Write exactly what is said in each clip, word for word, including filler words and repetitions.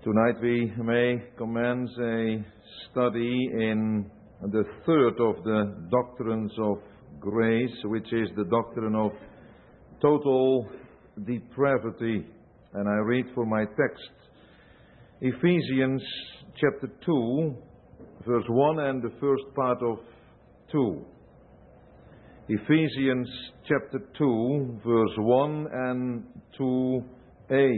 Tonight we may commence a study in the third of the doctrines of grace, which is the doctrine of total depravity. And I read for my text Ephesians chapter two, verse one and the first part of two. Ephesians chapter two, verse one and two a.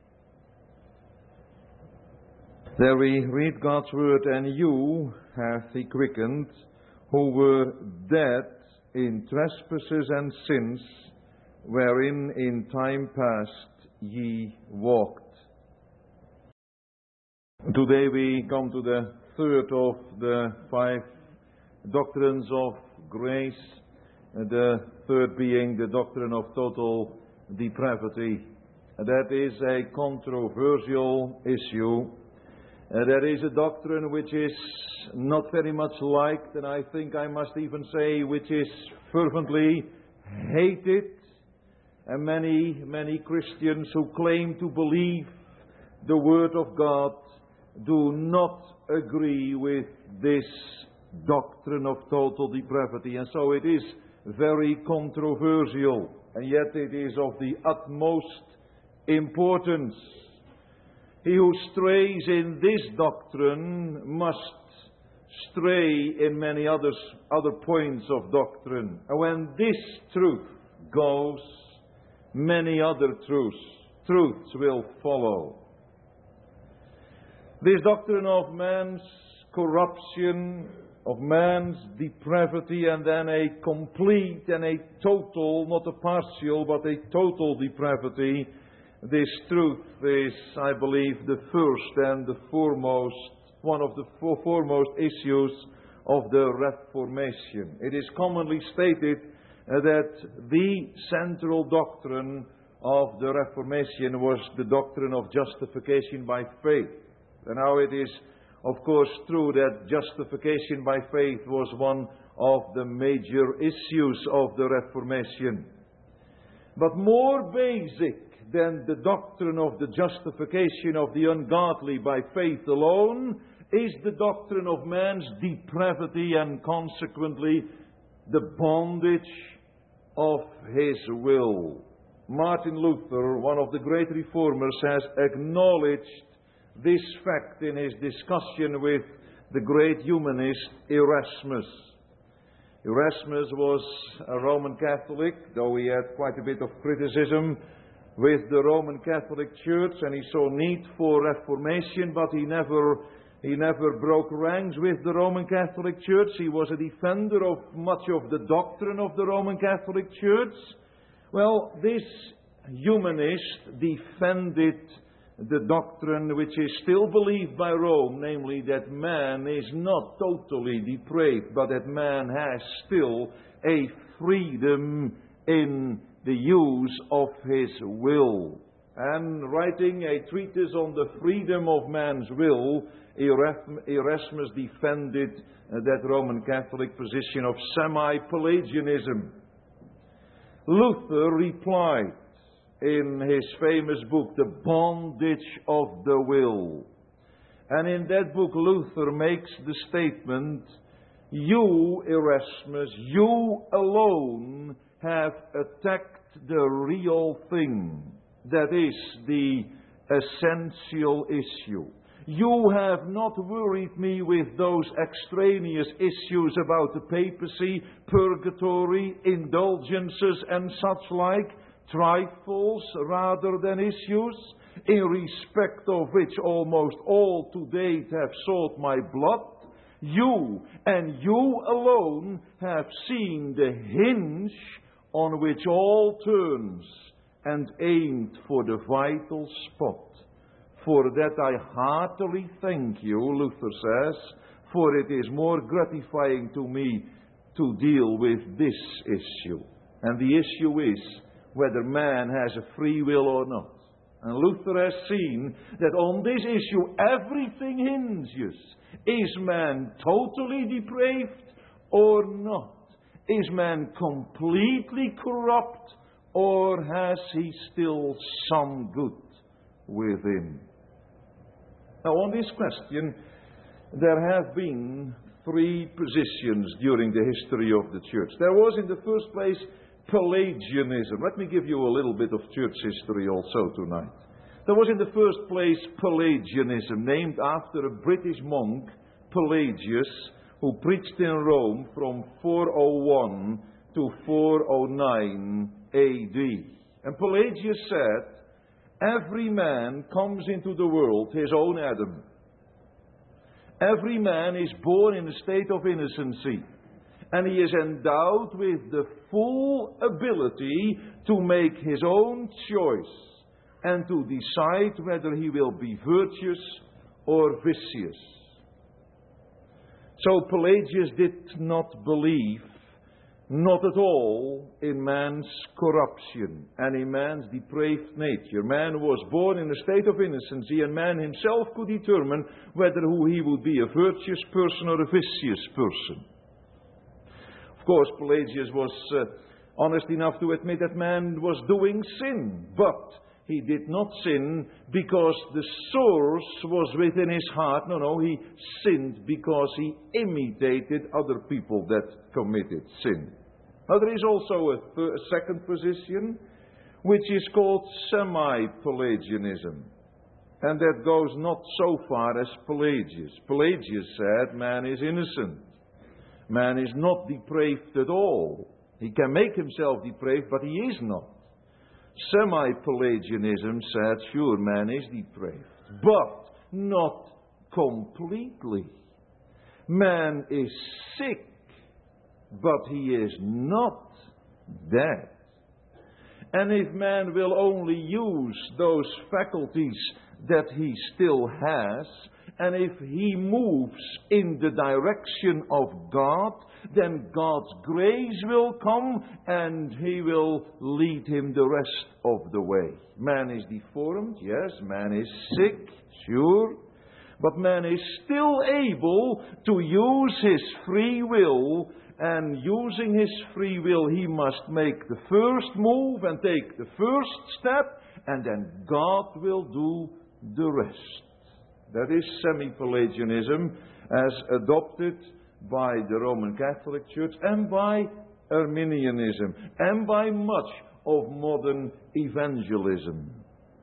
There we read God's word, and you hath he quickened, who were dead in trespasses and sins, wherein in time past ye walked. Today we come to the third of the five doctrines of grace, the third being the doctrine of total depravity. That is a controversial issue. Uh, that is a doctrine which is not very much liked, and I think I must even say which is fervently hated. And many, many Christians who claim to believe the Word of God do not agree with this doctrine of total depravity. And so it is very controversial, and yet it is of the utmost importance. He who strays in this doctrine must stray in many others, other points of doctrine. And when this truth goes, many other truths, truths will follow. This doctrine of man's corruption, of man's depravity, and then a complete and a total, not a partial, but a total depravity. This truth is, I believe, the first and the foremost, one of the foremost issues of the Reformation. It is commonly stated uh, that the central doctrine of the Reformation was the doctrine of justification by faith. And now it is, of course, true that justification by faith was one of the major issues of the Reformation. But more basic than the doctrine of the justification of the ungodly by faith alone is the doctrine of man's depravity and consequently the bondage of his will. Martin Luther, one of the great reformers, has acknowledged this fact in his discussion with the great humanist Erasmus. Erasmus was a Roman Catholic, though he had quite a bit of criticism with the Roman Catholic Church, and he saw need for reformation, but he never he never broke ranks with the Roman Catholic Church. He was a defender of much of the doctrine of the Roman Catholic Church. Well, this humanist defended the doctrine which is still believed by Rome, namely that man is not totally depraved, but that man has still a freedom in the use of his will. And writing a treatise on the freedom of man's will, Erasmus defended that Roman Catholic position of semi-Pelagianism. Luther replied in his famous book, The Bondage of the Will. And in that book, Luther makes the statement, you, Erasmus, you alone have attacked the real thing, that is the essential issue. You have not worried me with those extraneous issues about the papacy, purgatory, indulgences and such like, trifles rather than issues, in respect of which almost all to date have sought my blood. You and you alone have seen the hinge on which all turns, and aimed for the vital spot. For that I heartily thank you, Luther says, for it is more gratifying to me to deal with this issue. And the issue is whether man has a free will or not. And Luther has seen that on this issue everything hinges. Is man totally depraved or not? Is man completely corrupt, or has he still some good within? Now, on this question, there have been three positions during the history of the church. There was, in the first place, Pelagianism. Let me give you a little bit of church history also tonight. There was, in the first place, Pelagianism, named after a British monk, Pelagius, who preached in Rome from four oh one to four oh nine A D. And Pelagius said, every man comes into the world his own Adam. Every man is born in a state of innocency, and he is endowed with the full ability to make his own choice and to decide whether he will be virtuous or vicious. So Pelagius did not believe, not at all, in man's corruption and in man's depraved nature. Man was born in a state of innocency, and man himself could determine whether who he would be, a virtuous person or a vicious person. Of course, Pelagius was uh, honest enough to admit that man was doing sin, but he did not sin because the source was within his heart. No, no, he sinned because he imitated other people that committed sin. Now, there is also a, th- a second position, which is called semi-Pelagianism. And that goes not so far as Pelagius. Pelagius said man is innocent. Man is not depraved at all. He can make himself depraved, but he is not. Semi-Pelagianism said, sure, man is depraved, but not completely. Man is sick, but he is not dead. And if man will only use those faculties that he still has, and if he moves in the direction of God, then God's grace will come and he will lead him the rest of the way. Man is deformed, yes, man is sick, sure, but man is still able to use his free will, and using his free will he must make the first move and take the first step, and then God will do the rest. That is semi-Pelagianism as adopted by the Roman Catholic Church and by Arminianism and by much of modern evangelism.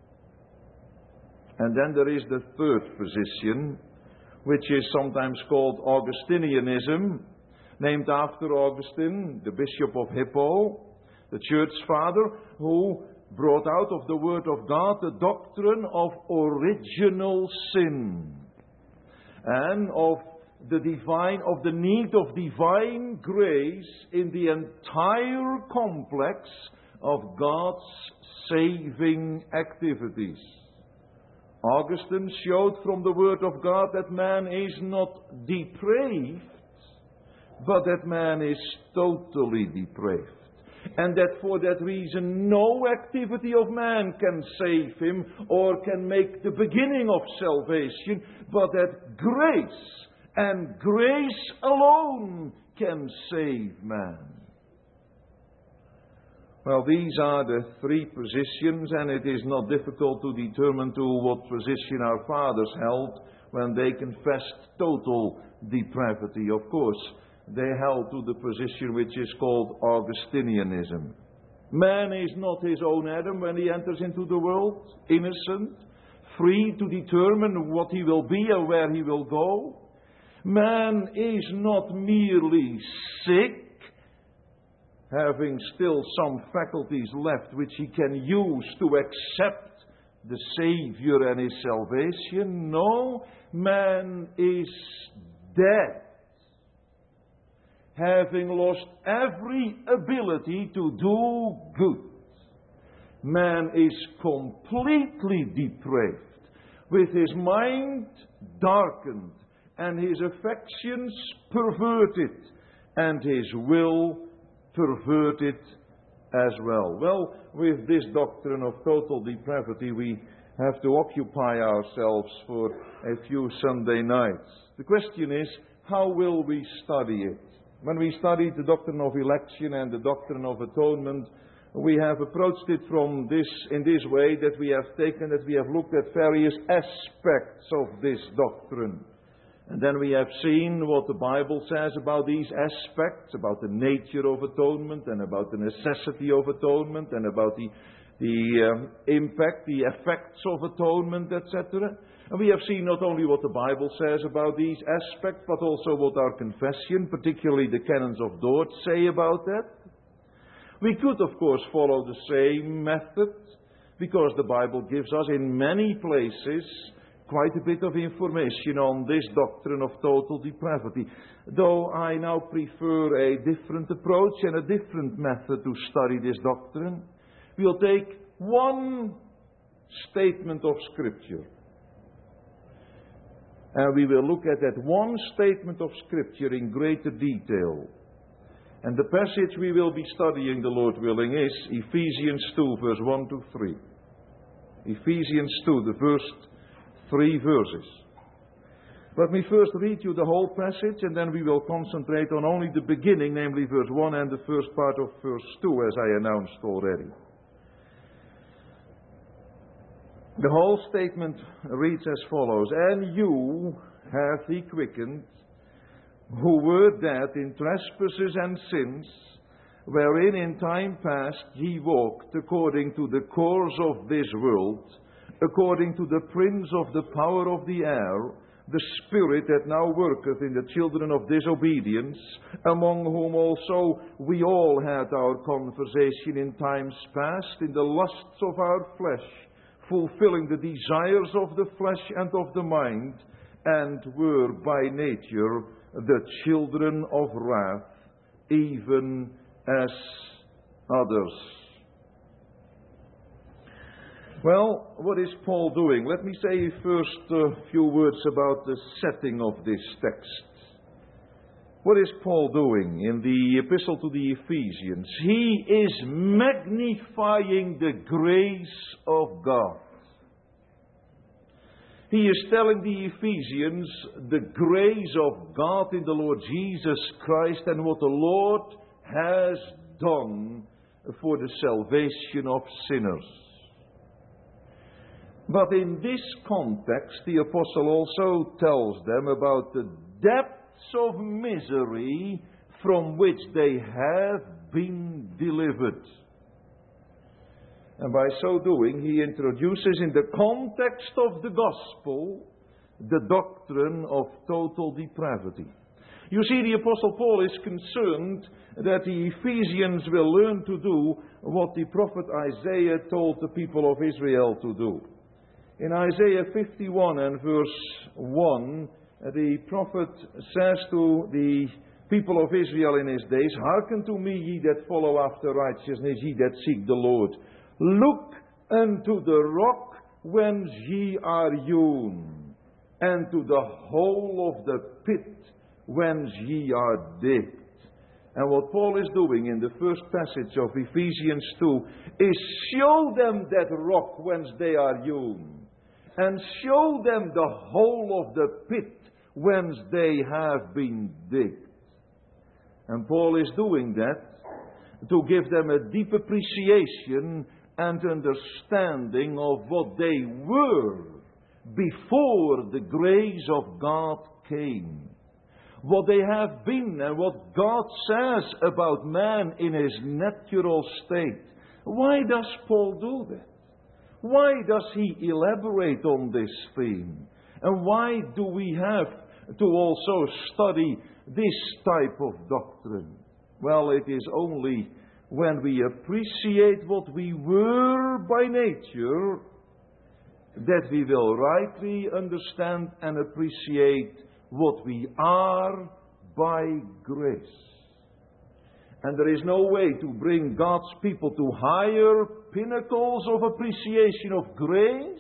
And then there is the third position, which is sometimes called Augustinianism, named after Augustine, the Bishop of Hippo, the Church Father, who brought out of the Word of God the doctrine of original sin and of the divine, of the need of divine grace in the entire complex of God's saving activities. Augustine showed from the Word of God that man is not depraved, but that man is totally depraved. And that for that reason no activity of man can save him or can make the beginning of salvation, but that grace and grace alone can save man. Well, these are the three positions, and it is not difficult to determine to what position our fathers held when they confessed total depravity. Of course, they held to the position which is called Augustinianism. Man is not his own Adam when he enters into the world, innocent, free to determine what he will be and where he will go. Man is not merely sick, having still some faculties left which he can use to accept the Savior and his salvation. No, man is dead, having lost every ability to do good. Man is completely depraved, with his mind darkened, and his affections perverted, and his will perverted as well. Well, with this doctrine of total depravity, we have to occupy ourselves for a few Sunday nights. The question is, how will we study it? When we studied the doctrine of election and the doctrine of atonement we have approached it from this, in this way, that we have taken, that we have looked at various aspects of this doctrine. And then we have seen what the Bible says about these aspects, about the nature of atonement, and about the necessity of atonement, and about the, the um, impact, the effects of atonement, et cetera. And we have seen not only what the Bible says about these aspects, but also what our confession, particularly the canons of Dort, say about that. We could, of course, follow the same method, because the Bible gives us in many places quite a bit of information on this doctrine of total depravity. Though I now prefer a different approach and a different method to study this doctrine. We'll take one statement of Scripture, and we will look at that one statement of Scripture in greater detail. And the passage we will be studying, the Lord willing, is Ephesians two, verse one to three. Ephesians two, the first three verses. Let me first read you the whole passage, and then we will concentrate on only the beginning, namely verse one and the first part of verse two, as I announced already. The whole statement reads as follows: And you hath he quickened, who were dead in trespasses and sins, wherein in time past ye walked according to the course of this world, according to the prince of the power of the air, the spirit that now worketh in the children of disobedience, among whom also we all had our conversation in times past, in the lusts of our flesh, fulfilling the desires of the flesh and of the mind, and were by nature the children of wrath, even as others. Well, what is Paul doing? Let me say first a few words about the setting of this text. What is Paul doing in the epistle to the Ephesians? He is magnifying the grace of God. He is telling the Ephesians the grace of God in the Lord Jesus Christ and what the Lord has done for the salvation of sinners. But in this context, the apostle also tells them about the depths of misery from which they have been delivered. And by so doing, he introduces in the context of the gospel the doctrine of total depravity. You see, the Apostle Paul is concerned that the Ephesians will learn to do what the prophet Isaiah told the people of Israel to do. In Isaiah fifty-one and verse one, the prophet says to the people of Israel in his days, Hearken to me, ye that follow after righteousness, ye that seek the Lord. Look unto the rock whence ye are hewn, and to the hole of the pit whence ye are digged. And what Paul is doing in the first passage of Ephesians two is show them that rock whence they are hewn, and show them the hole of the pit whence they have been digged. And Paul is doing that to give them a deep appreciation and understanding of what they were before the grace of God came. What they have been and what God says about man in his natural state. Why does Paul do that? Why does he elaborate on this theme? And why do we have to also study this type of doctrine? Well, it is only when we appreciate what we were by nature that we will rightly understand and appreciate what we are by grace. And there is no way to bring God's people to higher pinnacles of appreciation of grace,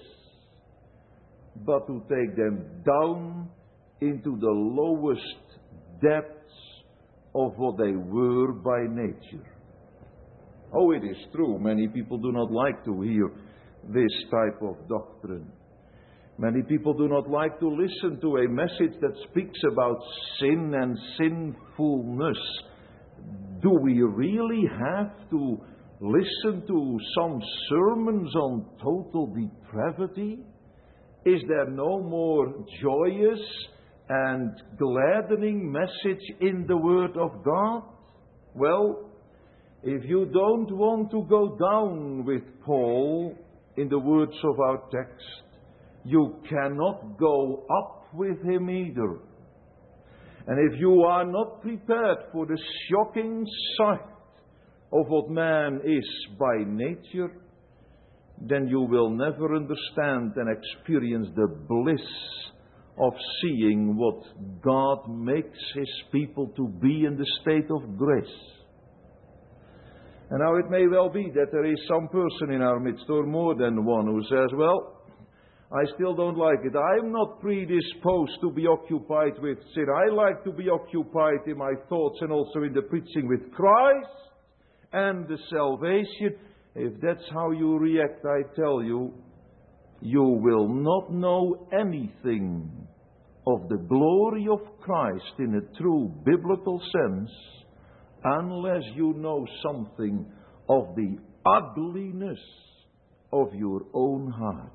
but to take them down into the lowest depths of what they were by nature. Oh, it is true, many people do not like to hear this type of doctrine. Many people do not like to listen to a message that speaks about sin and sinfulness. Do we really have to listen to some sermons on total depravity? Is there no more joyous and gladdening message in the Word of God? Well, if you don't want to go down with Paul, in the words of our text, you cannot go up with him either. And if you are not prepared for the shocking sight of what man is by nature, then you will never understand and experience the bliss of seeing what God makes His people to be in the state of grace. And now it may well be that there is some person in our midst, or more than one, who says, well, I still don't like it. I'm not predisposed to be occupied with sin. I like to be occupied in my thoughts and also in the preaching with Christ and the salvation. If that's how you react, I tell you, you will not know anything of the glory of Christ in a true biblical sense unless you know something of the ugliness of your own heart.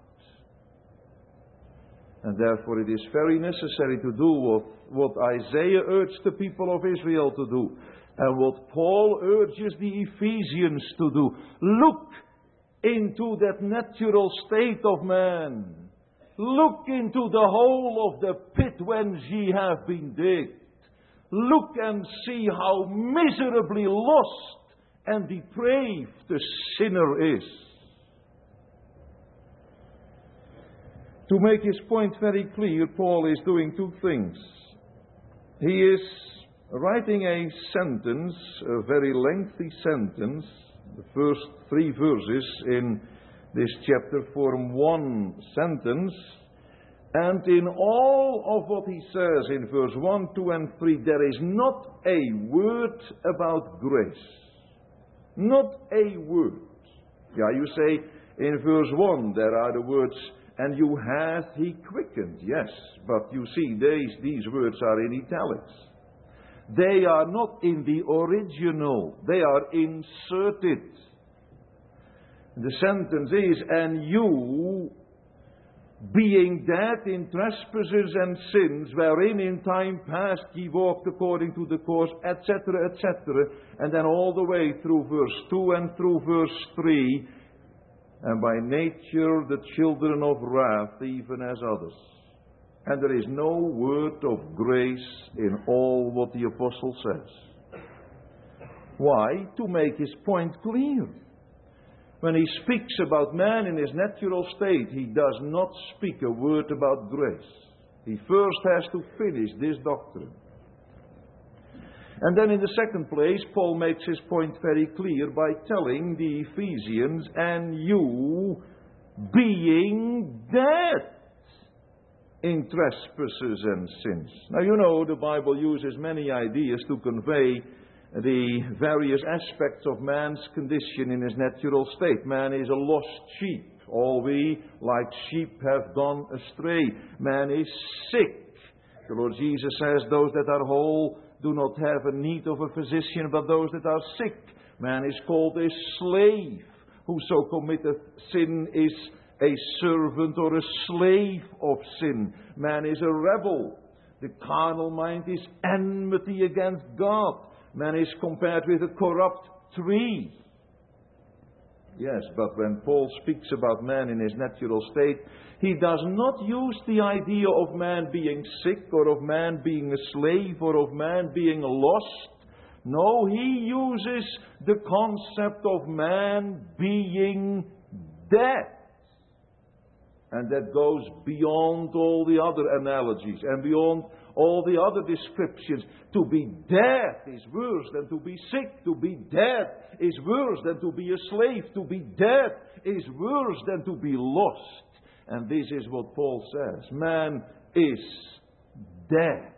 And therefore it is very necessary to do what, what Isaiah urged the people of Israel to do, and what Paul urges the Ephesians to do. Look into that natural state of man. Look into the hole of the pit whence ye have been digged. Look and see how miserably lost and depraved the sinner is. To make his point very clear, Paul is doing two things. He is writing a sentence, a very lengthy sentence. The first three verses in this chapter form one sentence. And in all of what he says in verse one, two, and three, there is not a word about grace. Not a word. Yeah, you say in verse one there are the words, and you hath he quickened. Yes, but you see, these, these words are in italics. They are not in the original. They are inserted. The sentence is, and you, being dead in trespasses and sins, wherein in time past ye walked according to the course, et cetera, et cetera, and then all the way through verse two and through verse three, and by nature the children of wrath, even as others. And there is no word of grace in all what the apostle says. Why? To make his point clear. When he speaks about man in his natural state, he does not speak a word about grace. He first has to finish this doctrine. And then in the second place, Paul makes his point very clear by telling the Ephesians, and you being dead in trespasses and sins. Now you know the Bible uses many ideas to convey the various aspects of man's condition in his natural state. Man is a lost sheep. All we, like sheep, have gone astray. Man is sick. The Lord Jesus says, those that are whole do not have a need of a physician, but those that are sick. Man is called a slave. Whoso committeth sin is a servant or a slave of sin. Man is a rebel. The carnal mind is enmity against God. Man is compared with a corrupt tree. Yes, but when Paul speaks about man in his natural state, he does not use the idea of man being sick, or of man being a slave, or of man being lost. No, he uses the concept of man being dead. And that goes beyond all the other analogies and beyond all the other descriptions. To be dead is worse than to be sick. To be dead is worse than to be a slave. To be dead is worse than to be lost. And this is what Paul says. Man is dead.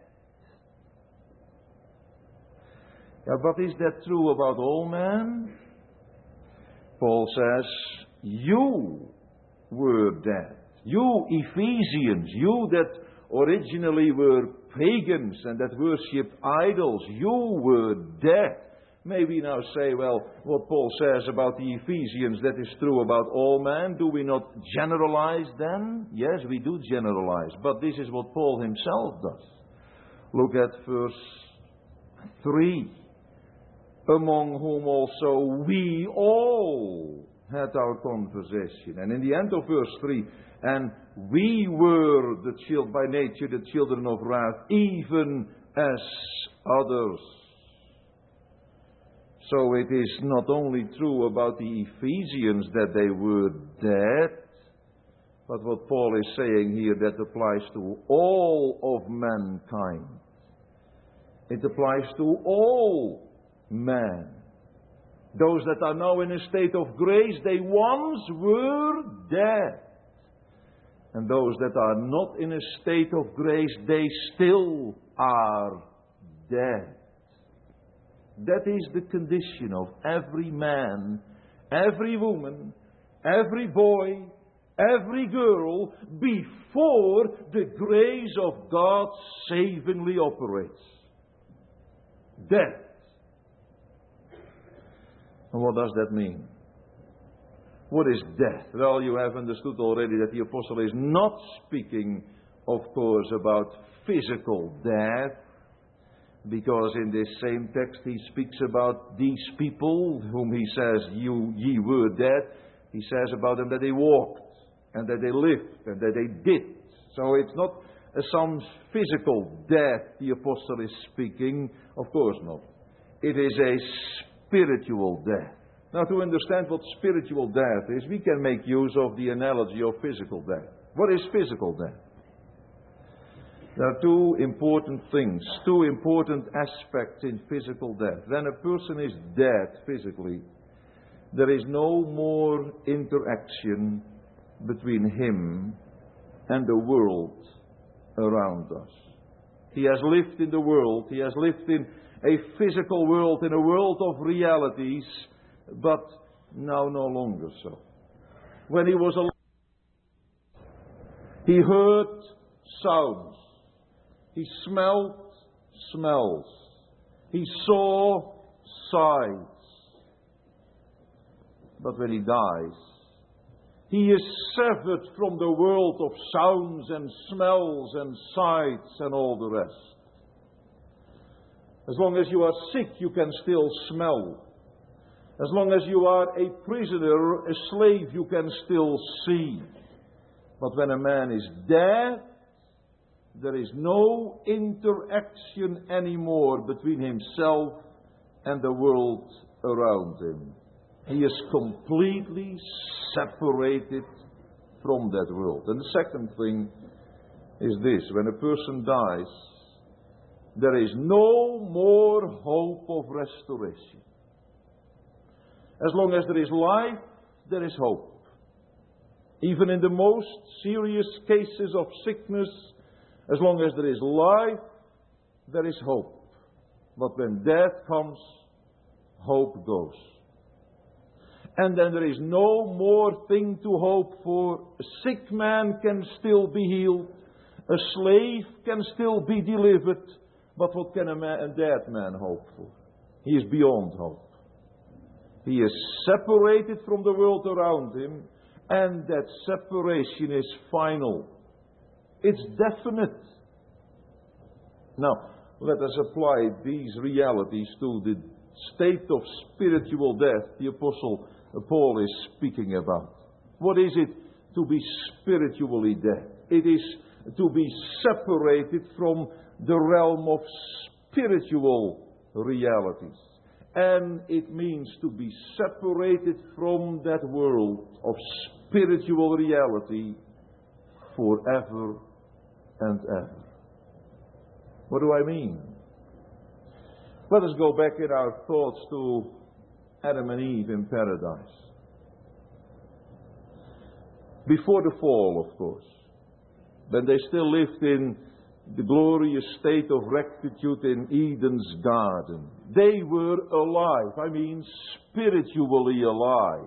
Yeah, but is that true about all men? Paul says, you were dead. You Ephesians, you that originally were pagans and that worshipped idols, you were dead. May we now say, well, what Paul says about the Ephesians, that is true about all men. Do we not generalize then? Yes, we do generalize. But this is what Paul himself does. Look at verse three. Among whom also we all had our conversation. And in the end of verse three, and we were the child by nature the children of wrath, even as others. So it is not only true about the Ephesians that they were dead, but what Paul is saying here, that applies to all of mankind. It applies to all men. Those that are now in a state of grace, they once were dead. And those that are not in a state of grace, they still are dead. That is the condition of every man, every woman, every boy, every girl, before the grace of God savingly operates. Death. And what does that mean? What is death? Well, you have understood already that the apostle is not speaking, of course, about physical death, because in this same text he speaks about these people whom he says, you ye were dead. He says about them that they walked, and that they lived, and that they did. So it's not uh, some physical death the apostle is speaking. Of course not. It is a spiritual death. Now, to understand what spiritual death is, we can make use of the analogy of physical death. What is physical death? There are two important things, two important aspects in physical death. When a person is dead physically, there is no more interaction between him and the world around us. He has lived in the world, he has lived in a physical world, in a world of realities, but now no longer so. When he was alive, he heard sounds. He smelled smells. He saw sights. But when he dies, he is severed from the world of sounds and smells and sights and all the rest. As long as you are sick, you can still smell. As long as you are a prisoner, a slave, you can still see. But when a man is dead, there is no interaction anymore between himself and the world around him. He is completely separated from that world. And the second thing is this: when a person dies, there is no more hope of restoration. As long as there is life, there is hope. Even in the most serious cases of sickness, as long as there is life, there is hope. But when death comes, hope goes. And then there is no more thing to hope for. A sick man can still be healed. A slave can still be delivered. But what can a, man, a dead man hope for? He is beyond hope. He is separated from the world around him, and that separation is final. It's definite. Now, let us apply these realities to the state of spiritual death the Apostle Paul is speaking about. What is it to be spiritually dead? It is to be separated from the realm of spiritual realities. And it means to be separated from that world of spiritual reality forever and ever. What do I mean? Let us go back in our thoughts to Adam and Eve in paradise. Before the fall, of course, when they still lived in the glorious state of rectitude in Eden's garden, they were alive. I mean, spiritually alive.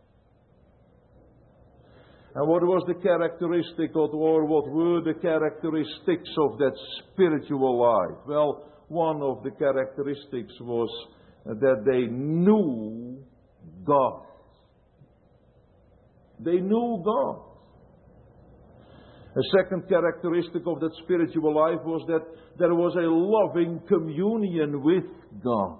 And what was the characteristic of, or what were the characteristics of that spiritual life? Well, one of the characteristics was that they knew God. They knew God. A second characteristic of that spiritual life was that there was a loving communion with God.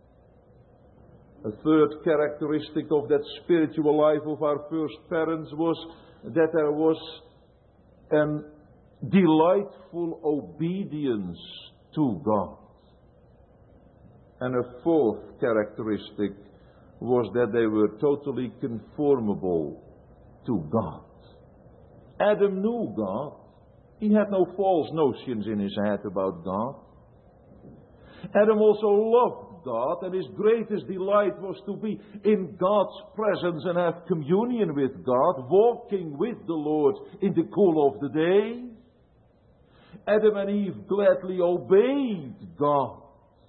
A third characteristic of that spiritual life of our first parents was that there was an delightful obedience to God. And a fourth characteristic was that they were totally conformable to God. Adam knew God. He had no false notions in his head about God. Adam also loved God, and his greatest delight was to be in God's presence and have communion with God, walking with the Lord in the cool of the day. Adam and Eve gladly obeyed God,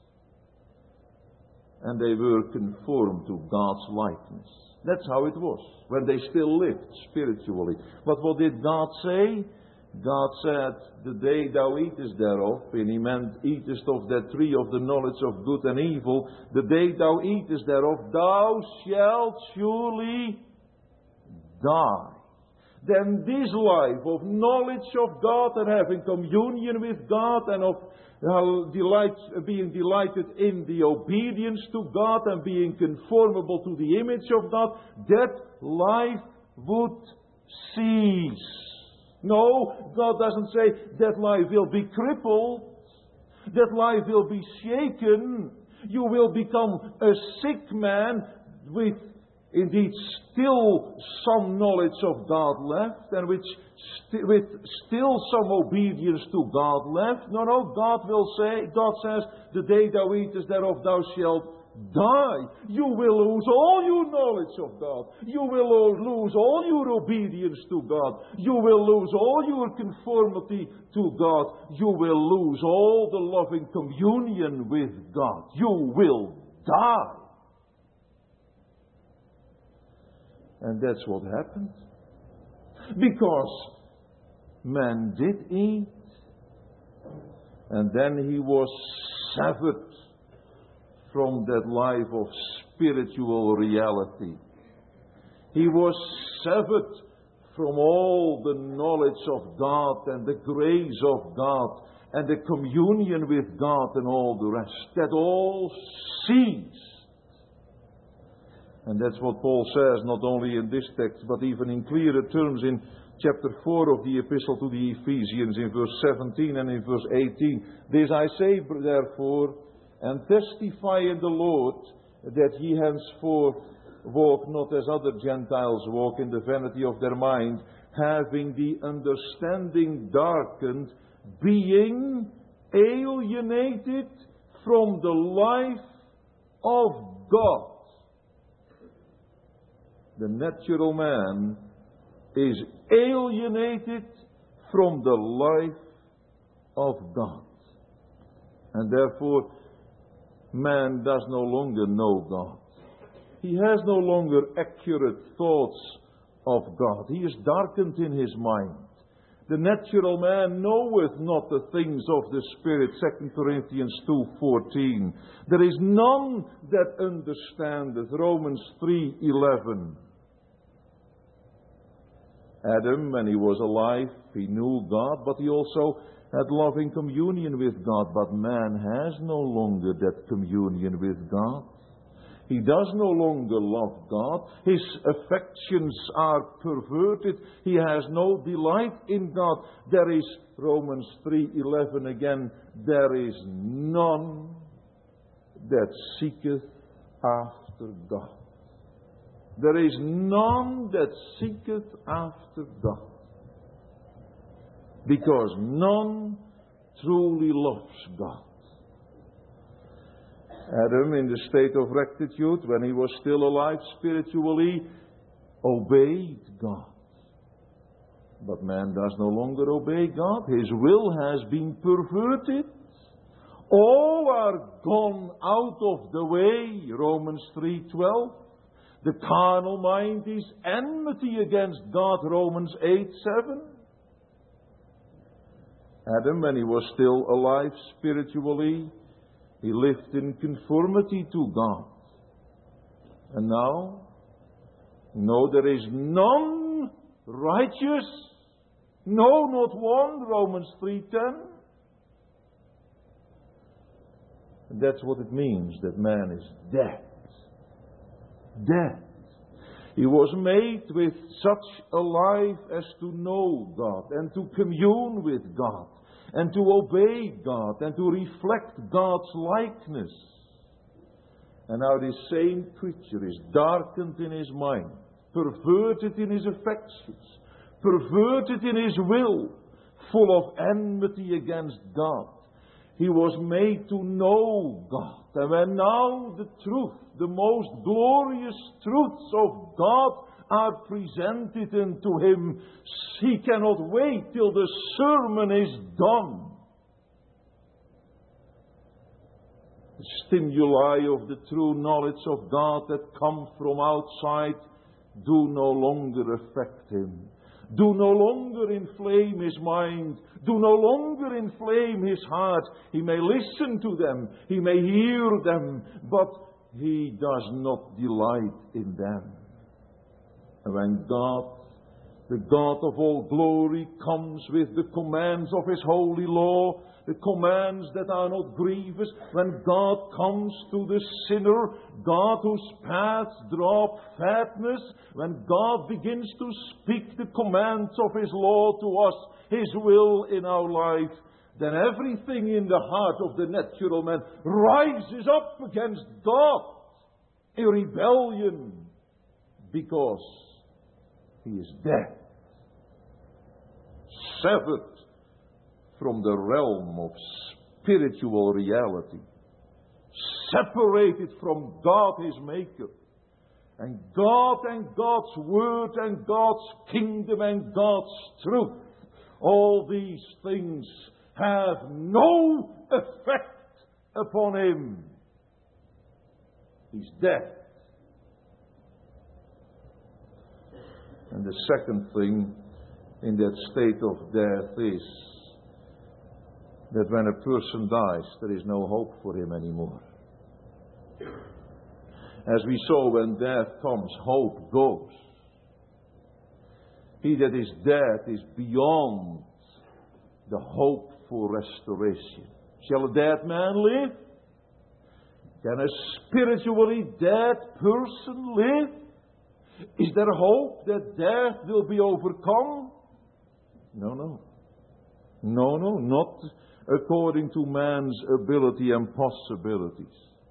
and they were conformed to God's likeness. That's how it was when they still lived spiritually. But what did God say? God said, the day thou eatest thereof, and he meant eatest of that tree of the knowledge of good and evil, the day thou eatest thereof, thou shalt surely die. Then this life of knowledge of God and having communion with God and of uh, delight, being delighted in the obedience to God and being conformable to the image of God, that life would cease. No, God doesn't say that life will be crippled, that life will be shaken. You will become a sick man with indeed still some knowledge of God left, and with, st- with still some obedience to God left. No, no, God will say, God says, the day thou eatest thereof thou shalt die. You will lose all your knowledge of God. You will lose all your obedience to God. You will lose all your conformity to God. You will lose all the loving communion with God. You will die. And that's what happened. Because man did eat, and then he was severed from that life of spiritual reality. He was severed from all the knowledge of God and the grace of God and the communion with God and all the rest. That all ceased. And that's what Paul says, not only in this text, but even in clearer terms in chapter four of the epistle to the Ephesians, in verse seventeen and in verse eighteen. This I say, therefore, and testify in the Lord, that ye henceforth walk not as other Gentiles walk, in the vanity of their mind, having the understanding darkened, being alienated from the life of God. The natural man is alienated from the life of God. And therefore, man does no longer know God. He has no longer accurate thoughts of God. He is darkened in his mind. The natural man knoweth not the things of the Spirit, Second Corinthians two fourteen. There is none that understandeth, Romans three eleven. Adam, when he was alive, he knew God, but he also had loving communion with God. But man has no longer that communion with God. He does no longer love God. His affections are perverted. He has no delight in God. There is, Romans three eleven again, there is none that seeketh after God. There is none that seeketh after God. Because none truly loves God. Adam, in the state of rectitude, when he was still alive spiritually, obeyed God. But man does no longer obey God. His will has been perverted. All are gone out of the way, Romans three twelve. The carnal mind is enmity against God, Romans eight seven. Adam, when he was still alive spiritually, He lived in conformity to God. And now, no, there is none righteous. No, not one, Romans three ten. That's what it means, that man is dead. Dead. He was made with such a life as to know God, and to commune with God, and to obey God, and to reflect God's likeness. And now this same creature is darkened in his mind, perverted in his affections, perverted in his will, full of enmity against God. He was made to know God. And when now the truth, the most glorious truths of God are presented unto him, he cannot wait till the sermon is done. The stimuli of the true knowledge of God that come from outside do no longer affect him. Do no longer inflame his mind. Do no longer inflame his heart. He may listen to them. He may hear them. But he does not delight in them. And when God, the God of all glory, comes with the commands of his holy law, the commands that are not grievous, when God comes to the sinner, God whose paths drop fatness, when God begins to speak the commands of his law to us, his will in our life, then everything in the heart of the natural man rises up against God in rebellion, because he is dead, severed from the realm of spiritual reality, separated from God his Maker. And God and God's Word and God's kingdom and God's truth, all these things have no effect upon him. He's dead. And the second thing in that state of death is that when a person dies, there is no hope for him anymore. As we saw, when death comes, hope goes. He that is dead is beyond the hope for restoration. Shall a dead man live? Can a spiritually dead person live? Is there hope that death will be overcome? No, no. No, no, not according to man's ability and possibilities.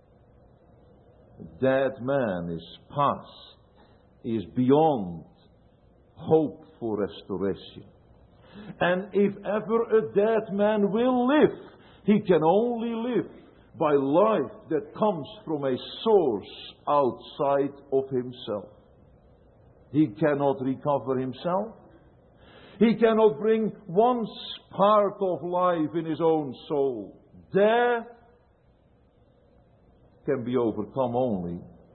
A dead man is past, is beyond hope for restoration. And if ever a dead man will live, he can only live by life that comes from a source outside of himself. He cannot recover himself. He cannot bring one spark of life in his own soul. Death can be overcome only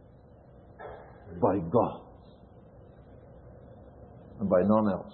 by God and by none else.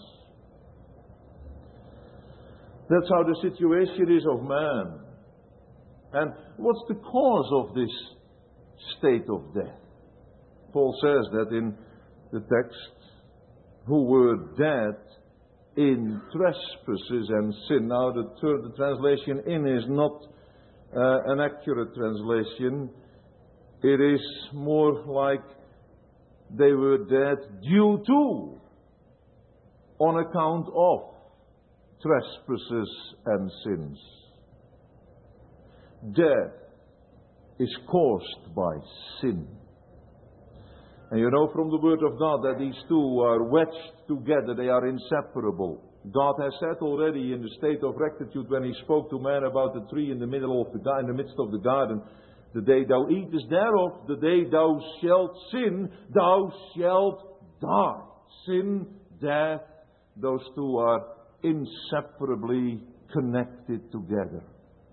That's how the situation is of man. And what's the cause of this state of death? Paul says that in the text, who were dead in trespasses and sin. Now the, ter- the translation in is not uh, an accurate translation. It is more like they were dead due to, on account of, trespasses and sins. Death is caused by sin. And you know from the Word of God that these two are wedged together, they are inseparable. God has said already in the state of rectitude when he spoke to man about the tree in the middle of the in the midst of the garden, the day thou eatest thereof, the day thou shalt sin, thou shalt die. Sin, death, those two are inseparably connected together.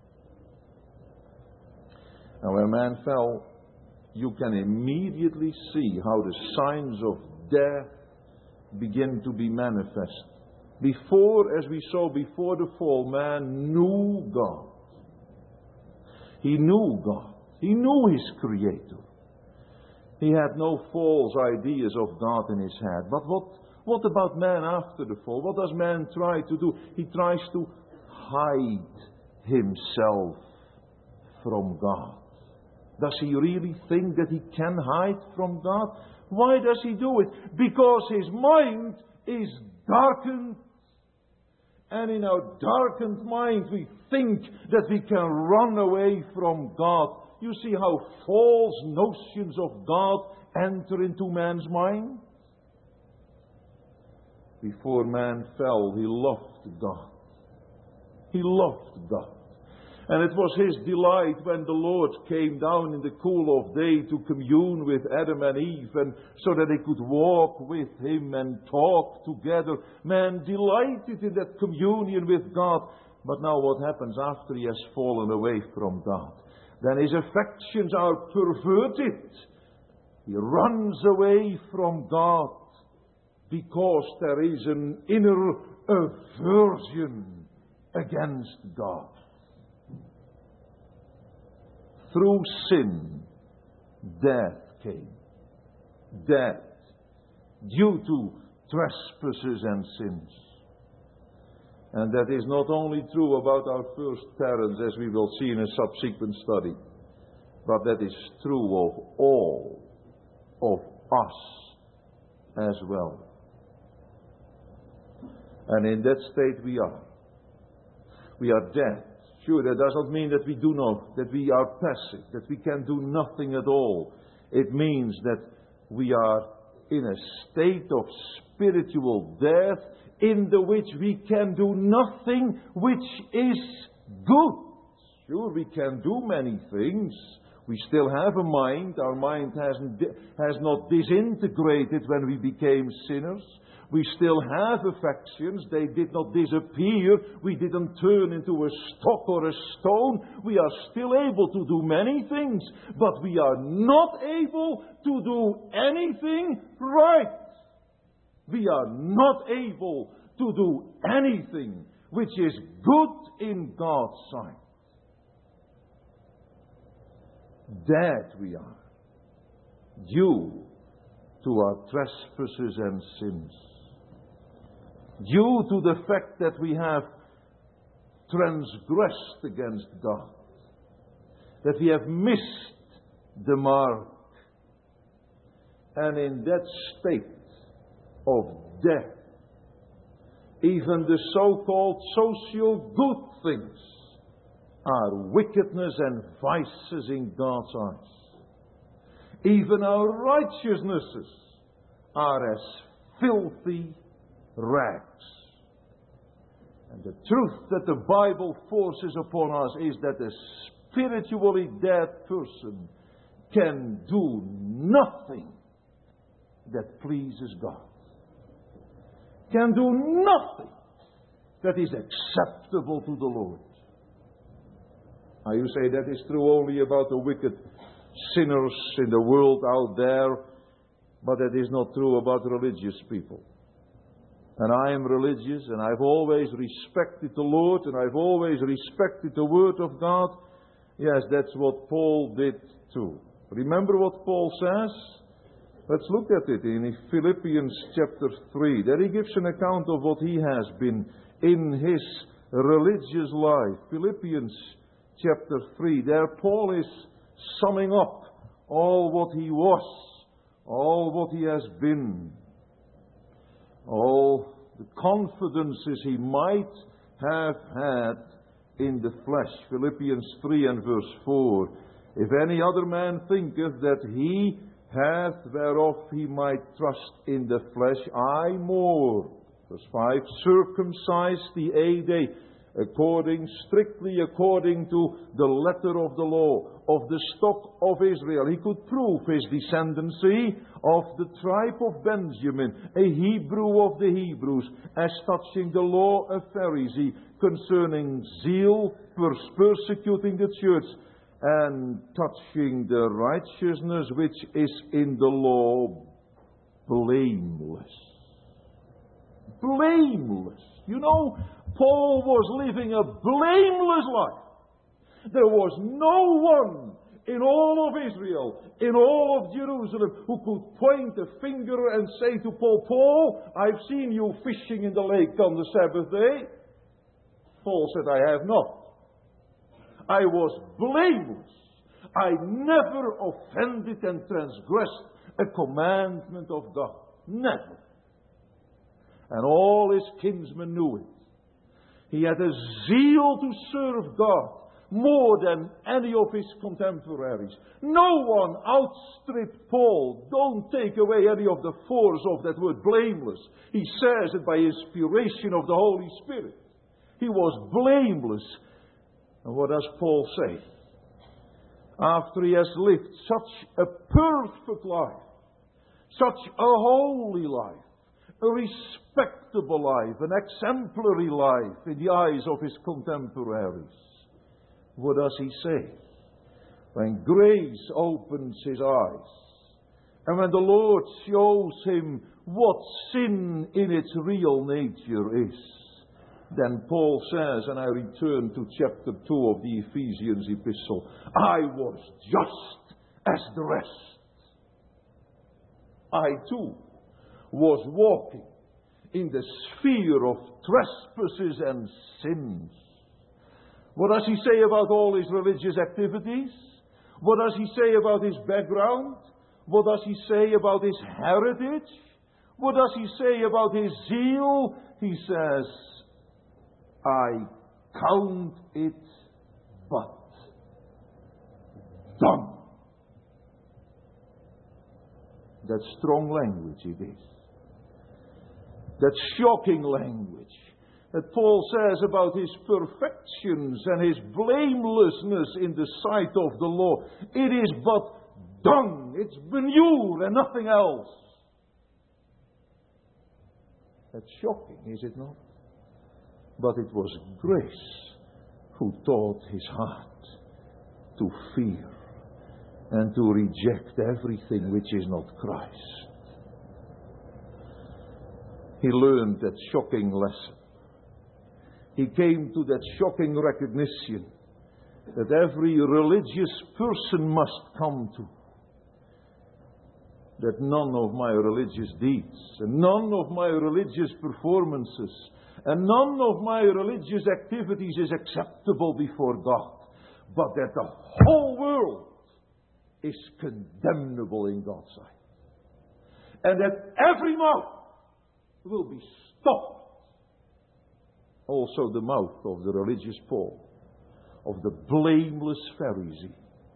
Now when man fell, you can immediately see how the signs of death begin to be manifest. Before, as we saw before the fall, man knew God. He knew God. He knew his Creator. He had no false ideas of God in his head. But what, what about man after the fall? What does man try to do? He tries to hide himself from God. Does he really think that he can hide from God? Why does he do it? Because his mind is darkened. And in our darkened mind we think that we can run away from God. You see how false notions of God enter into man's mind? Before man fell, he loved God. He loved God. And it was his delight when the Lord came down in the cool of day to commune with Adam and Eve, and so that they could walk with him and talk together. Man delighted in that communion with God. But now what happens after he has fallen away from God? Then his affections are perverted. He runs away from God because there is an inner aversion against God. Through sin, death came. Death due to trespasses and sins. And that is not only true about our first parents, as we will see in a subsequent study, but that is true of all of us as well. And in that state we are. We are dead. Sure, that does not mean that we do not, that we are passive, that we can do nothing at all. It means that we are in a state of spiritual death in the which we can do nothing which is good. Sure, we can do many things. We still have a mind. Our mind hasn't, has not disintegrated when we became sinners. We still have affections. They did not disappear. We didn't turn into a stock or a stone. We are still able to do many things, but we are not able to do anything right. We are not able to do anything which is good in God's sight. Dead we are, due to our trespasses and sins. Due to the fact that we have transgressed against God. That we have missed the mark. And in that state of death, even the so-called social good things are wickedness and vices in God's eyes. Even our righteousnesses are as filthy rags. And the truth that the Bible forces upon us is that a spiritually dead person can do nothing that pleases God. Can do nothing that is acceptable to the Lord. Now you say that is true only about the wicked sinners in the world out there, but that is not true about religious people. And I am religious, and I've always respected the Lord, and I've always respected the Word of God. Yes, that's what Paul did too. Remember what Paul says? Let's look at it in Philippians chapter three. There he gives an account of what he has been in his religious life. Philippians chapter three. There Paul is summing up all what he was, all what he has been, all the confidences he might have had in the flesh. Philippians three and verse four. If any other man thinketh that he hath whereof he might trust in the flesh, I more. Verse five. Circumcised the eighth day, according, strictly according to the letter of the law, of the stock of Israel. He could prove his descendancy of the tribe of Benjamin, a Hebrew of the Hebrews, as touching the law a Pharisee, concerning zeal, pers- persecuting the church, and touching the righteousness which is in the law, blameless. Blameless. You know, Paul was living a blameless life. There was no one in all of Israel, in all of Jerusalem, who could point a finger and say to Paul, Paul, I've seen you fishing in the lake on the Sabbath day. Paul said, I have not. I was blameless. I never offended and transgressed a commandment of God. Never. And all his kinsmen knew it. He had a zeal to serve God more than any of his contemporaries. No one outstripped Paul. Don't take away any of the force of that word blameless. He says it by inspiration of the Holy Spirit. He was blameless. And what does Paul say? After he has lived such a perfect life, such a holy life, a respectable life, an exemplary life in the eyes of his contemporaries, what does he say? When grace opens his eyes, and when the Lord shows him what sin in its real nature is, then Paul says, and I return to chapter two of the Ephesians epistle, I was just as the rest. I too was walking in the sphere of trespasses and sins. What does he say about all his religious activities? What does he say about his background? What does he say about his heritage? What does he say about his zeal? He says, I count it but dung. That's strong language it is. That shocking language that Paul says about his perfections and his blamelessness in the sight of the law. It is but dung. It's manure and nothing else. That's shocking, is it not? But it was grace who taught his heart to fear and to reject everything which is not Christ. He learned that shocking lesson. He came to that shocking recognition that every religious person must come to. That none of my religious deeds and none of my religious performances and none of my religious activities is acceptable before God, but that the whole world is condemnable in God's sight. And that every mouth will be stopped. Also the mouth of the religious Paul, of the blameless Pharisee.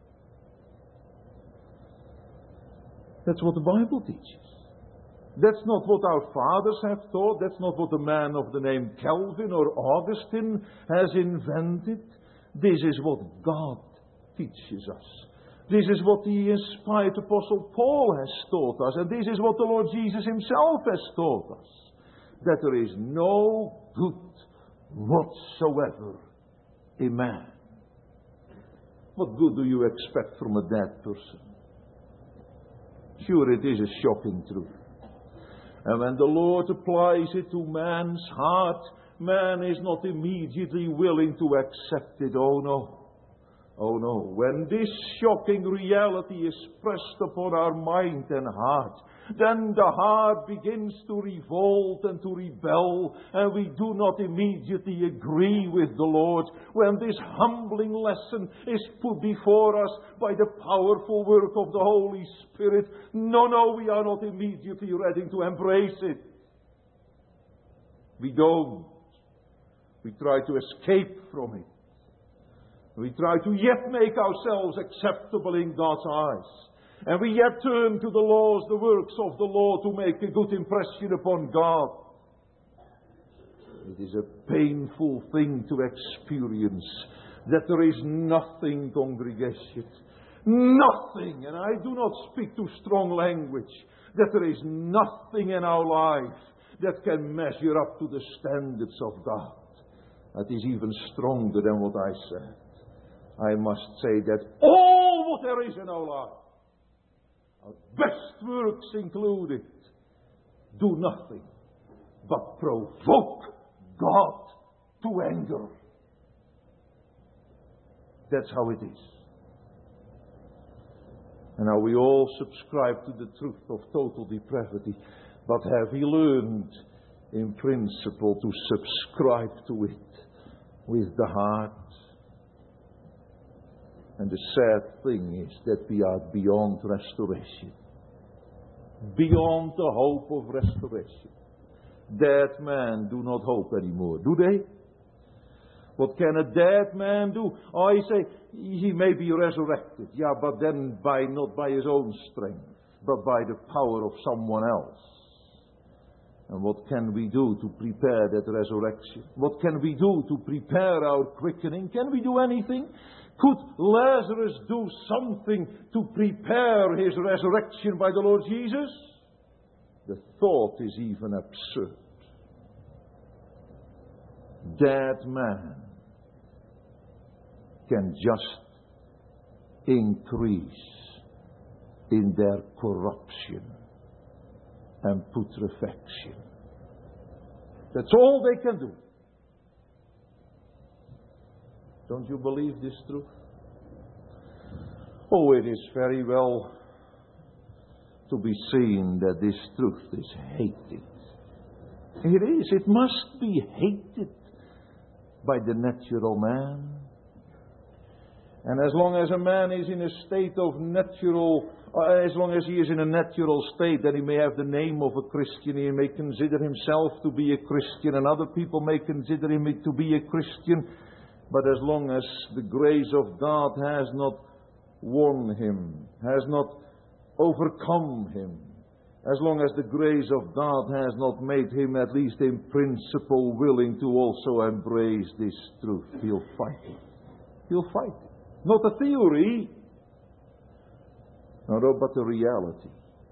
That's what the Bible teaches. That's not what our fathers have taught. That's not what a man of the name Calvin or Augustine has invented. This is what God teaches us. This is what the inspired Apostle Paul has taught us. And this is what the Lord Jesus himself has taught us. That there is no good whatsoever in man. What good do you expect from a dead person? Sure, it is a shocking truth. And when the Lord applies it to man's heart, man is not immediately willing to accept it. Oh no. Oh no. When this shocking reality is pressed upon our mind and heart, then the heart begins to revolt and to rebel, and we do not immediately agree with the Lord. When this humbling lesson is put before us by the powerful work of the Holy Spirit, no, no, we are not immediately ready to embrace it. We don't. We try to escape from it. We try to yet make ourselves acceptable in God's eyes. And we yet turn to the laws, the works of the law to make a good impression upon God. It is a painful thing to experience that there is nothing, congregation, nothing, and I do not speak to strong language, that there is nothing in our life that can measure up to the standards of God. That is even stronger than what I said. I must say that all what there is in our life, our best works included, do nothing but provoke God to anger. That's how it is. And now we all subscribe to the truth of total depravity. But have we learned in principle to subscribe to it with the heart? And the sad thing is that we are beyond restoration. Beyond the hope of restoration. Dead men do not hope anymore, do they? What can a dead man do? Oh, you say, he may be resurrected. Yeah, but then by not by his own strength, but by the power of someone else. And what can we do to prepare that resurrection? What can we do to prepare our quickening? Can we do anything? Could Lazarus do something to prepare his resurrection by the Lord Jesus? The thought is even absurd. Dead man can just increase in their corruption and putrefaction. That's all they can do. Don't you believe this truth? Oh, it is very well to be seen that this truth is hated. It is. It must be hated by the natural man. And as long as a man is in a state of natural, uh, as long as he is in a natural state, then he may have the name of a Christian, he may consider himself to be a Christian, and other people may consider him to be a Christian. But as long as the grace of God has not won him, has not overcome him, as long as the grace of God has not made him, at least in principle, willing to also embrace this truth, he'll fight it. He'll fight it. Not a theory, no, but a reality.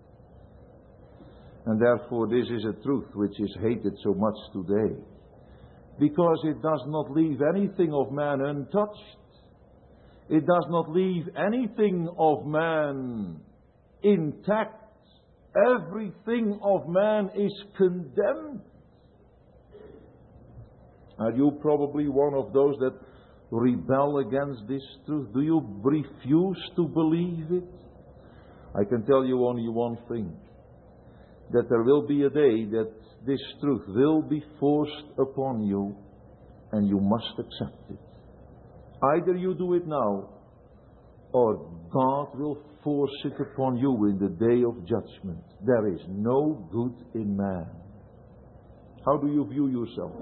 And therefore this is a truth which is hated so much today, because it does not leave anything of man untouched. It does not leave anything of man intact. Everything of man is condemned. Are you probably one of those that rebel against this truth? Do you refuse to believe it? I can tell you only one thing. That there will be a day that this truth will be forced upon you, and you must accept it. Either you do it now, or God will force it upon you in the day of judgment. There is no good in man. How do you view yourself?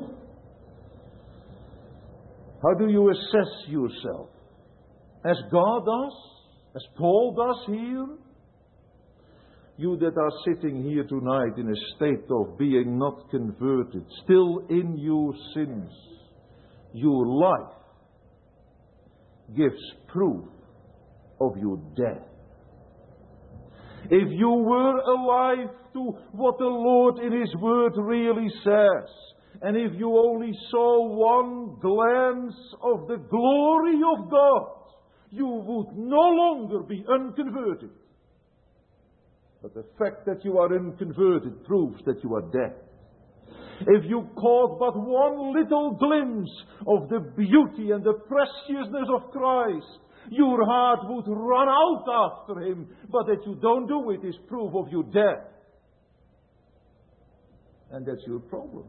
How do you assess yourself? As God does? As Paul does here? You that are sitting here tonight in a state of being not converted, still in your sins, your life gives proof of your death. If you were alive to what the Lord in His Word really says, and if you only saw one glance of the glory of God, you would no longer be unconverted. But the fact that you are unconverted proves that you are dead. If you caught but one little glimpse of the beauty and the preciousness of Christ, your heart would run out after Him. But that you don't do it is proof of your death. And that's your problem.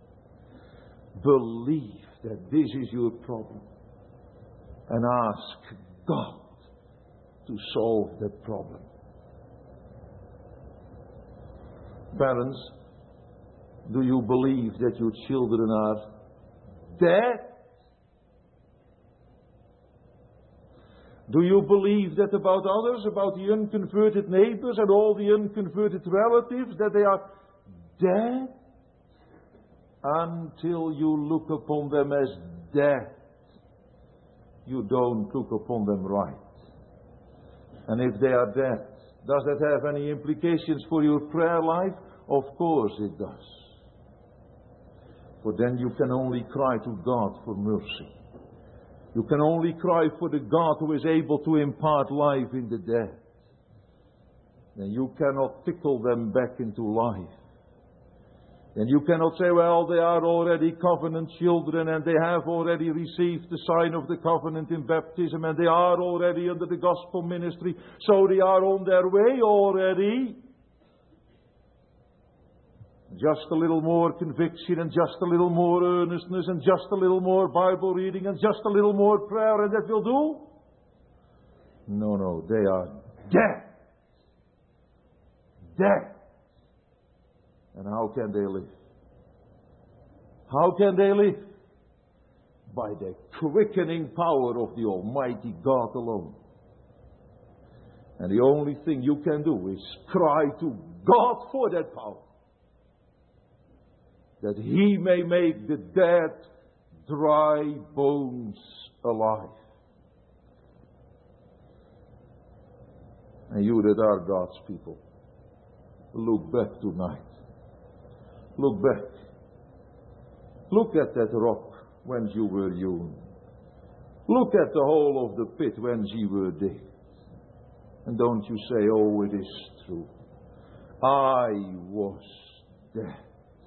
Believe that this is your problem. And ask God to solve that problem. Parents, do you believe that your children are dead? Do you believe that about others, about the unconverted neighbors and all the unconverted relatives, that they are dead? Until you look upon them as dead, you don't look upon them right. And if they are dead, does that have any implications for your prayer life? Of course it does. For then you can only cry to God for mercy. You can only cry for the God who is able to impart life in the dead. And you cannot tickle them back into life. And you cannot say, well, they are already covenant children and they have already received the sign of the covenant in baptism and they are already under the gospel ministry, so they are on their way already. Just a little more conviction and just a little more earnestness and just a little more Bible reading and just a little more prayer and that will do? No, no, they are dead. Dead. And how can they live? How can they live? By the quickening power of the Almighty God alone. And the only thing you can do is cry to God for that power. That He may make the dead, dry bones alive. And you that are God's people, look back tonight. Look back. Look at that rock whence you were hewn. Look at the hole of the pit whence ye were digged. And don't you say, oh, it is true. I was dead.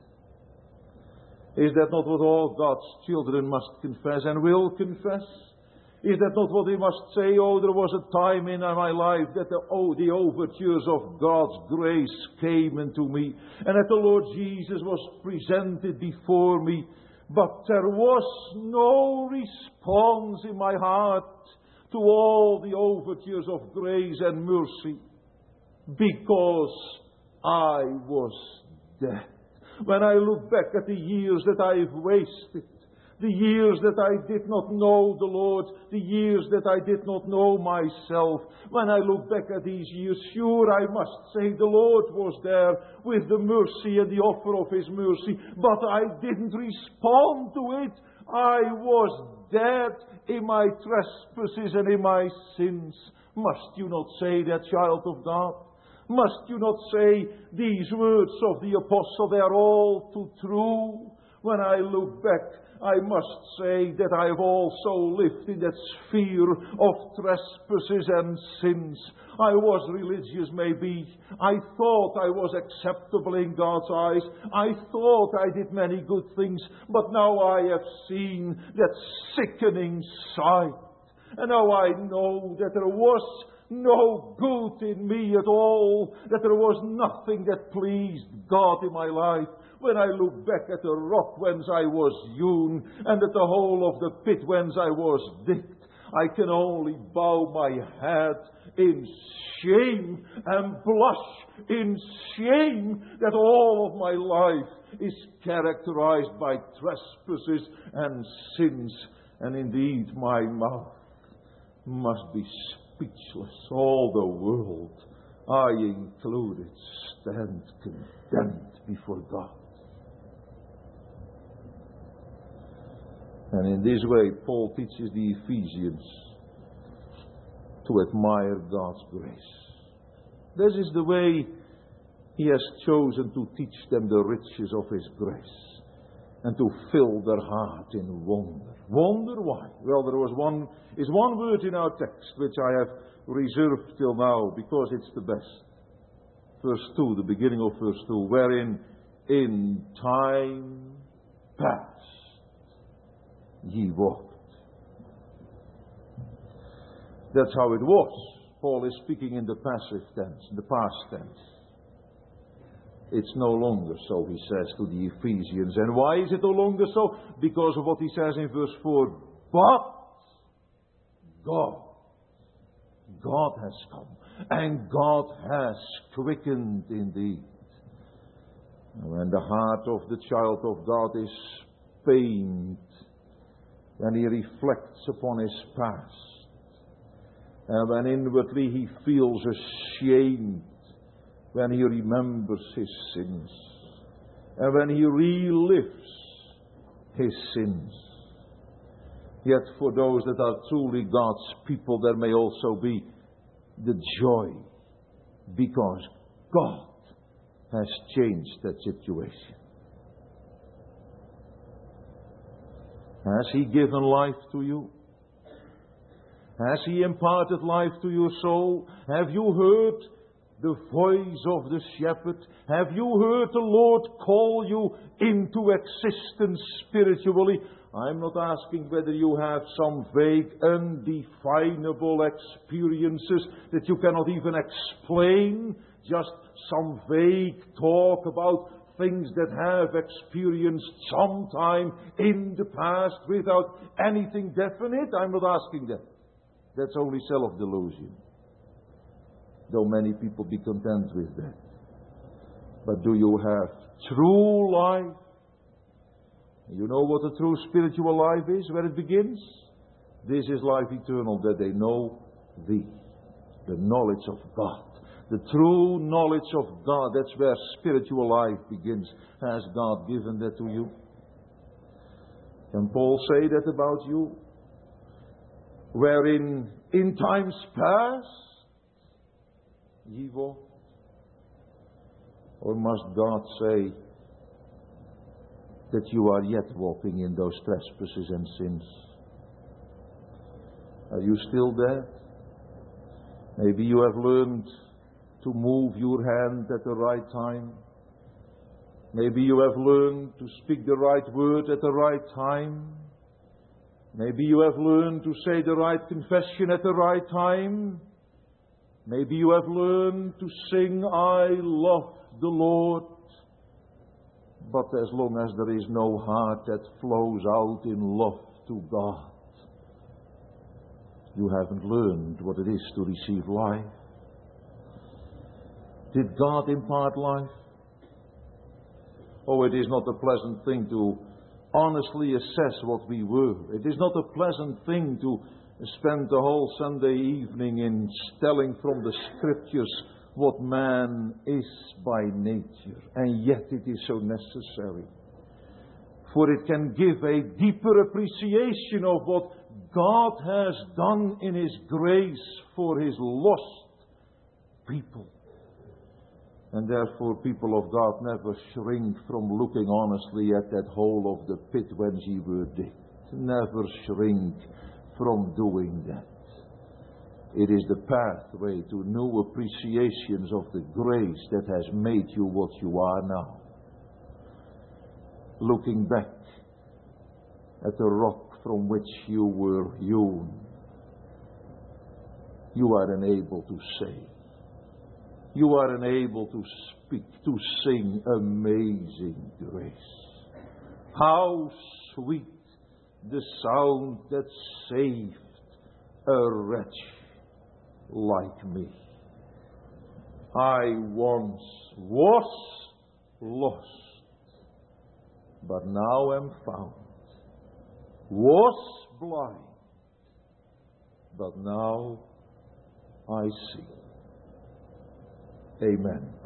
Is that not what all God's children must confess and will confess? Is that not what they must say? Oh, there was a time in my life that the, oh, the overtures of God's grace came into me, and that the Lord Jesus was presented before me, but there was no response in my heart to all the overtures of grace and mercy, because I was dead. When I look back at the years that I've wasted, the years that I did not know the Lord, the years that I did not know myself, when I look back at these years, sure I must say the Lord was there with the mercy and the offer of His mercy, but I didn't respond to it. I was dead in my trespasses and in my sins. Must you not say that, child of God? Must you not say these words of the apostle? They are all too true. When I look back, I must say that I have also lived in that sphere of trespasses and sins. I was religious, maybe. I thought I was acceptable in God's eyes. I thought I did many good things. But now I have seen that sickening sight. And now I know that there was no good in me at all, that there was nothing that pleased God in my life. When I look back at the rock whence I was hewn, and at the hole of the pit whence I was digged, I can only bow my head in shame and blush in shame that all of my life is characterized by trespasses and sins, and indeed my mouth must be speechless. All the world, I included, stand condemned before God. And in this way, Paul teaches the Ephesians to admire God's grace. This is the way he has chosen to teach them the riches of His grace and to fill their heart in wonder. Wonder why? Well, there was one, is one word in our text which I have reserved till now because it's the best. Verse two, the beginning of verse two, wherein in time past ye walked. That's how it was. Paul is speaking in the passive tense, in the past tense. It's no longer so, he says to the Ephesians. And why is it no longer so? Because of what he says in verse four. But God, God has come, and God has quickened indeed. When the heart of the child of God is pained, when he reflects upon his past, and when inwardly he feels ashamed, when he remembers his sins, and when he relives his sins. Yet for those that are truly God's people, there may also be the joy, because God has changed that situation. Has He given life to you? Has He imparted life to your soul? Have you heard the voice of the shepherd? Have you heard the Lord call you into existence spiritually? I'm not asking whether you have some vague, undefinable experiences that you cannot even explain, just some vague talk about things that have experienced sometime in the past without anything definite. I'm not asking that. That's only self-delusion. Though many people be content with that. But do you have true life? You know what a true spiritual life is, where it begins? This is life eternal, that they know Thee, the knowledge of God. The true knowledge of God, that's where spiritual life begins. Has God given that to you? Can Paul say that about you? Wherein in times past ye walked? Or must God say that you are yet walking in those trespasses and sins? Are you still there? Maybe you have learned to move your hand at the right time. Maybe you have learned to speak the right word at the right time. Maybe you have learned to say the right confession at the right time. Maybe you have learned to sing, I love the Lord. But as long as there is no heart that flows out in love to God, you haven't learned what it is to receive life. Did God impart life? Oh, it is not a pleasant thing to honestly assess what we were. It is not a pleasant thing to spend the whole Sunday evening in telling from the Scriptures what man is by nature. And yet it is so necessary. For it can give a deeper appreciation of what God has done in His grace for His lost people. And therefore, people of God, never shrink from looking honestly at that hole of the pit whence ye were digged. Never shrink from doing that. It is the pathway to new appreciations of the grace that has made you what you are now. Looking back at the rock from which you were hewn, you are enabled to say, you are enabled to speak, to sing amazing grace. How sweet the sound that saved a wretch like me. I once was lost, but now am found. Was blind, but now I see. Amen.